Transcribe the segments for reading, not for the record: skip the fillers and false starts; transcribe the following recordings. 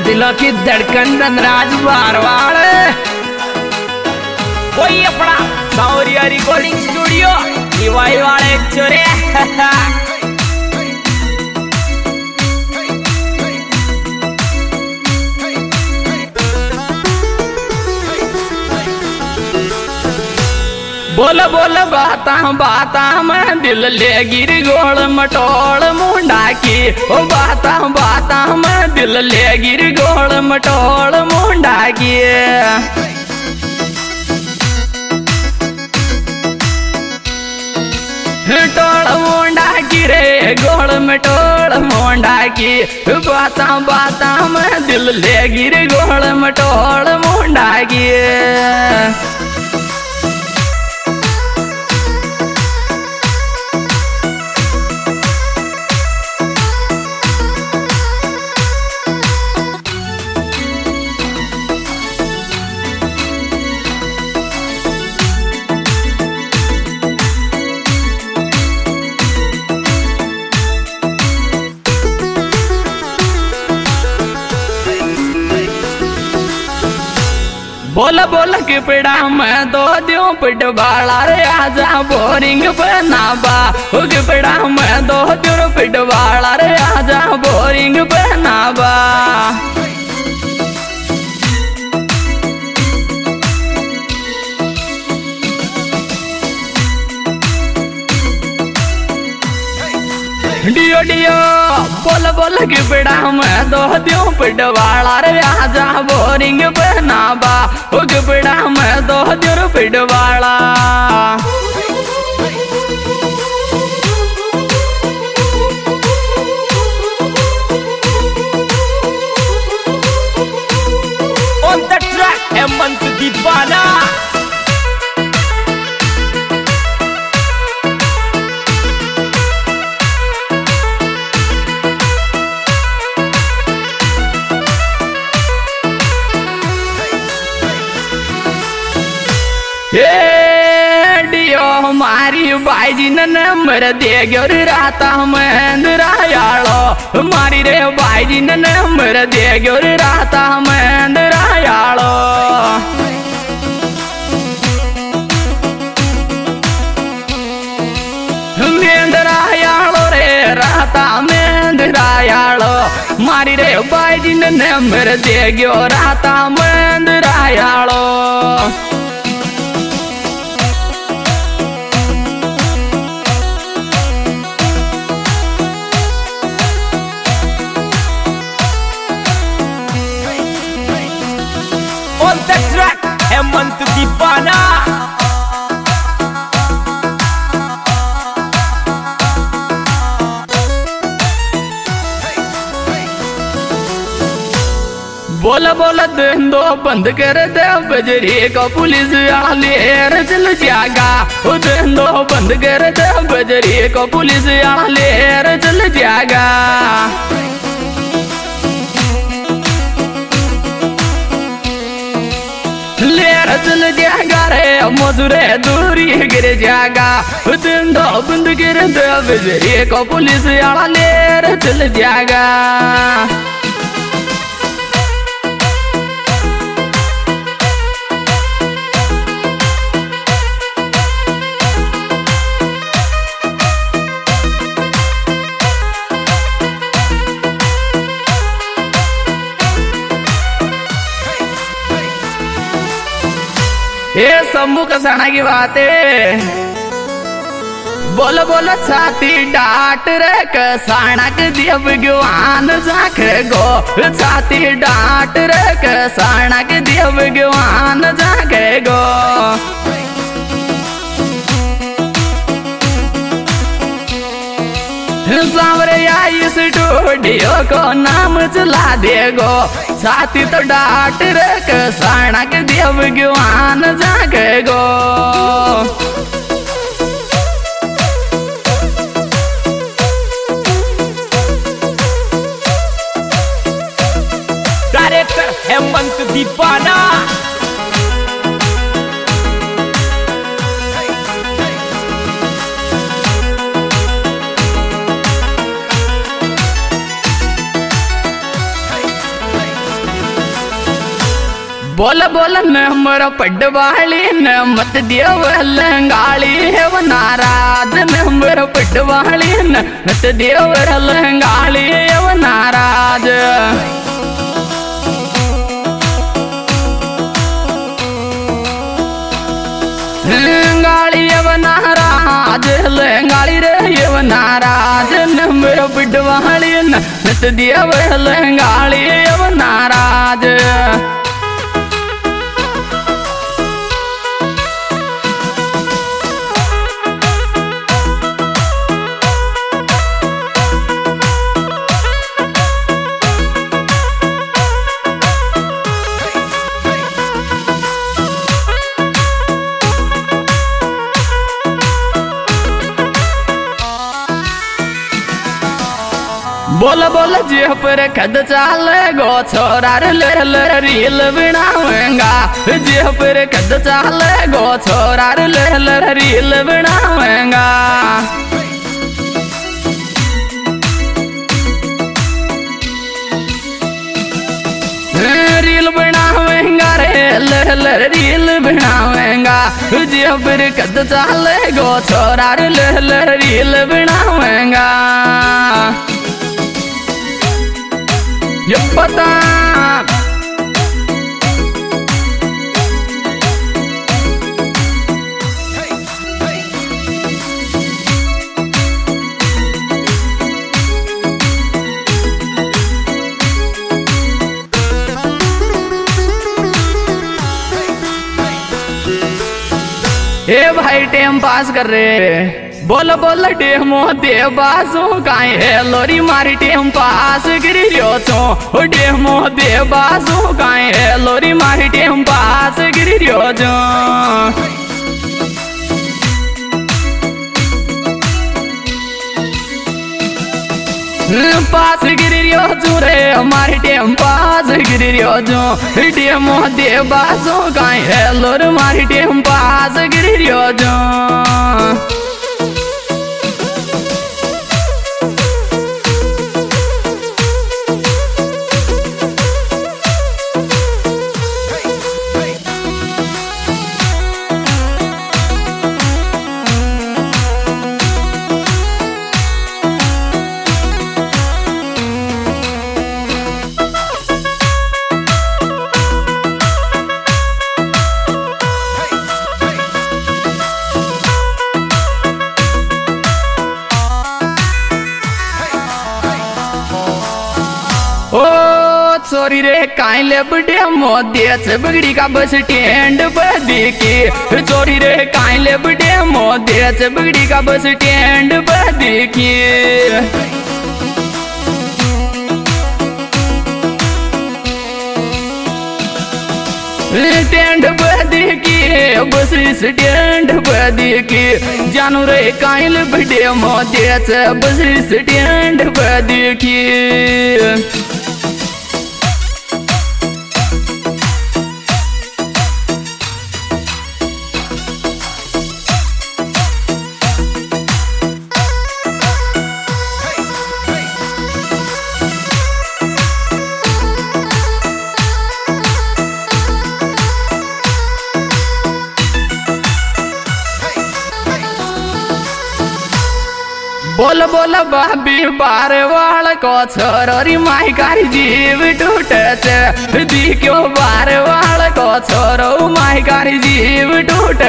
दिलों की धड़कन धनराज बारवाड़ कोई अपना सावरिया रिकॉर्डिंग स्टूडियो दिवाई वाले चोरे बोल बोल बाता मैं दिल ले गिर गोल मटोल मुंडा की ओ बाता मैं दिल ले गिर गोल मटोल मुंडा की टोल मुंडा की रे गोल मटोल मुंडा की बाता मैं दिल ले गिर गोल मटोल मुंडा की बोल बोल के पिड़ा मैं दो दियों पिट बाला रे आजा बोरिंग बनाबा के पिड़ा मैं दो दियों पिट बाला रे आजा बोरिंग बनाबा डियो डियो बोल बोल के पिड़ा मैं दो दियों पिटवाला रे आजा बोरिंग बनाबा के पिड़ा मैं दो दियों पिटवाला On the track Hemanth Deepana डियो हमारी बाईजी ने नंबर दे गयो राता मंदरायालो हमारी रे बाईजी ने नंबर दे गयो राता मंदरायालो मेंदरायालो रे राता मंदरायालो मारी रे बाईजी ने नंबर दे गयो राता मंदरायालो On the track, Hemanth Deepana बोला बोला दो बंद कर दे बजरी को पुलिस आले चल जागा दो बंद कर दे बजरी को पुलिस आले चल जागा चल जागा रे मजूरे दूरी गिर जागा दो बंद गिर दे बजरी को पुलिस आला ले चल जागा ये शंभू कसाना की बात है बोल बोल छाती डाट रे कसाना के दिया भगवान जाख गो छाती डाट रे कसाना के दिया भगवान जाख गो सावरे आई स्टूडियो को नाम चला देगो छाती तो डाट रे कसाना के दिया भगवान जागेगो डायरेक्टर हेमंत दीपाना बोल बोल नंबर पडवाली न मत देव लंगाली है वो नाराज नंबर पडवाली न मत देव लंगाली है वो नाराज लंगाली है वो नाराज लंगाली रे है वो नाराज नंबर पडवाली न मत देव लंगाली है वो नाराज बोल बोल जे पर खद चाल गो छोरा रील बनावेंगा जे पर खद चाल गो छोरा रील बनावेंगा रील बनावेंगा रे रील बनावेंगा जे पर खद चाल गो छोरा रील बनावेंगा ये पता ए भाई टाइम पास कर रहे बोल बोल डेमो दे बासो काए है लोरी मारी टाइम पास गिरियो छो डेमो दे बासो काए है लोरी मारी टाइम पास गिरियो छो पास गिरियो छो रे हमारी टाइम पास गिरियो छो डेमो दे बासो काए है लोरी मारी टाइम पास गिरियो छो चोरी रे काइले बड़े मोदे से बिगड़ी का बस स्टैंड पर देखी चोरी रे काइले बड़े मोदे से बिगड़ी का बस स्टैंड पर देखी स्टैंड पर देखी बस स्टैंड पर देखी जानू रे काइल बड़े मोदे से बस स्टैंड पर देखी बोल बोल बाबी बार वाल को छोरी माई कारी जीव टूटे दी क्यों बार वाल को छोरो माई कारी जीव टूटे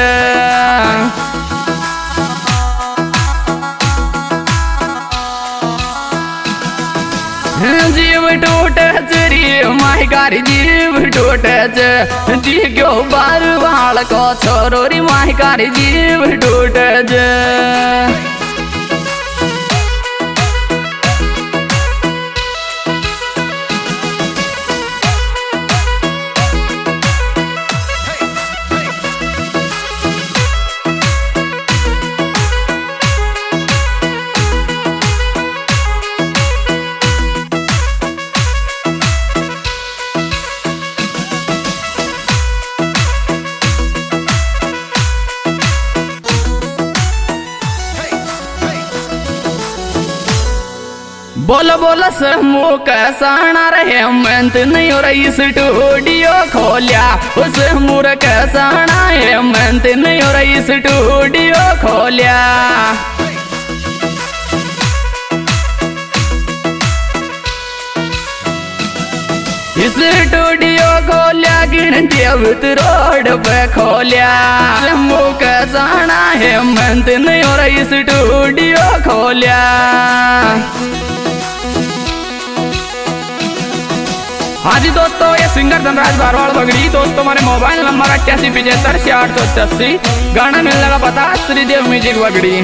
जीव टूटे री माई कारी जीव टूटे दी क्यों बार वाल को छोरो री माई कारी जीव टूटे बोल समूह कैसाना रहे हेमंत नहीं हो रही स्टूडियो खोलिया उस मूर कैसाना हेमंत नहीं हो रही स्टूडियो खोलिया स्टूडियो खोलिया गिनती रोड पे खोलिया समूह कैसाना हेमंत नहीं हो रही स्टूडियो खोलिया। हाँ जी दोस्तों, ये सिंगर धनराज बारवाल बगड़ी। दोस्तों हमारे मोबाइल नंबर 8875 गाना मिलने का पता श्रीदेव म्यूजिक बगड़ी।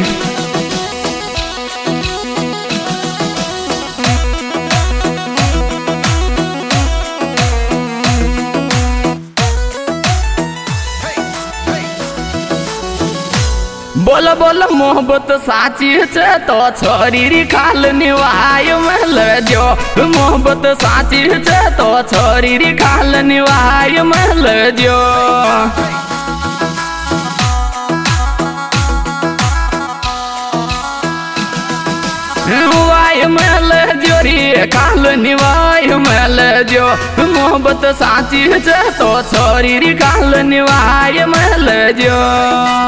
बोल मोहब्बत साची छे तो छोरी री खाल निवाय महल जो मोहब्बत साची छे तो छोरी री खाल निवाय महल जो वाय महल जो री खाल निवाय महल जो मोहब्बत साची छे तो छोरी री खाल निवाय महल जो।